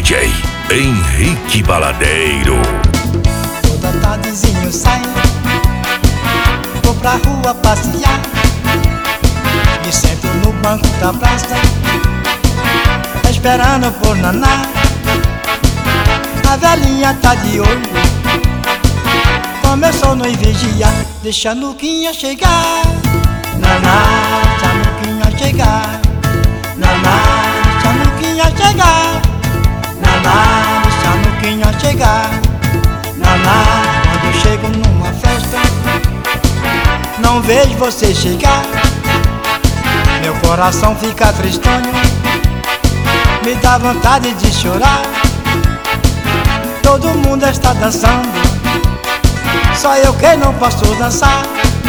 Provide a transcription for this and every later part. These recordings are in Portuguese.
DJ Henrique Baladeiro. Toda tardezinha eu saio, vou pra rua passear, me sento no banco da praça, esperando por naná. A velhinha tá de olho, começou a nos vigiar, deixa a Nuquinha chegar. Naná, deixa a Nuquinha chegar. Naná, deixa a Nuquinha chegar. Naná, deixa a Nuquinha chegar. Naná, quando eu chego numa festa, não vejo você chegar, meu coração fica tristonho, me dá vontade de chorar. Todo mundo está dançando, só eu que não posso dançar.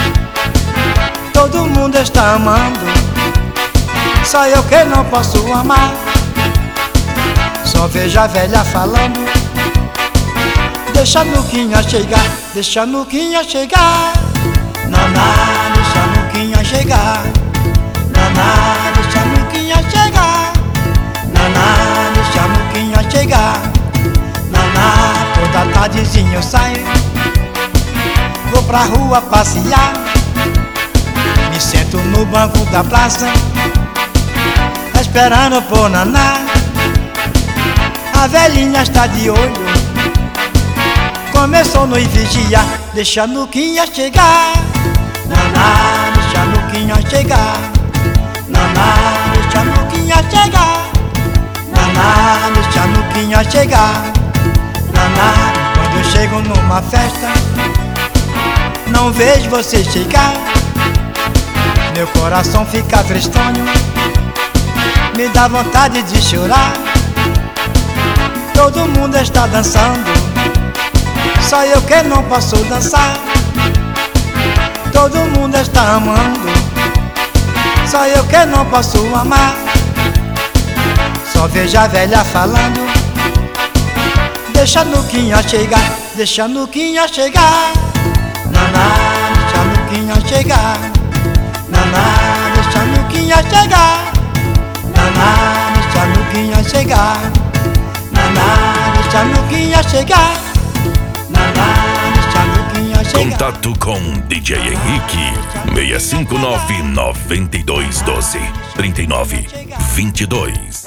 Todo mundo está amando, só eu que não posso amar. Só vejo a velha falando, deixa a Nuquinha chegar, deixa a Nuquinha chegar. Naná, deixa a Nuquinha chegar. Naná, deixa a Nuquinha chegar. Naná, deixa a Nuquinha chegar. Naná, toda tardezinha eu saio, vou pra rua passear, me sento no banco da praça, esperando por naná. A velhinha está de olho, começou a nos vigiar, deixa a Nuquinha chegar. Naná, deixa a Nuquinha chegar. Naná, deixa a Nuquinha chegar. Naná, deixa a Nuquinha chegar. Naná, quando eu chego numa festa, não vejo você chegar, meu coração fica tristonho, me dá vontade de chorar. Todo mundo está dançando, só eu que não posso dançar. Todo mundo está amando, só eu que não posso amar. Só vejo a velha falando, deixa a Nuquinha chegar, deixa a Nuquinha chegar. Naná, deixa a Nuquinha chegar. Naná, deixa a Nuquinha chegar. Naná, deixa a Nuquinha chegar. Naná, deixa a Nuquinha chegar. Naná, deixa a Nuquinha chegar. Contato com DJ Henrique 659-9212-3922.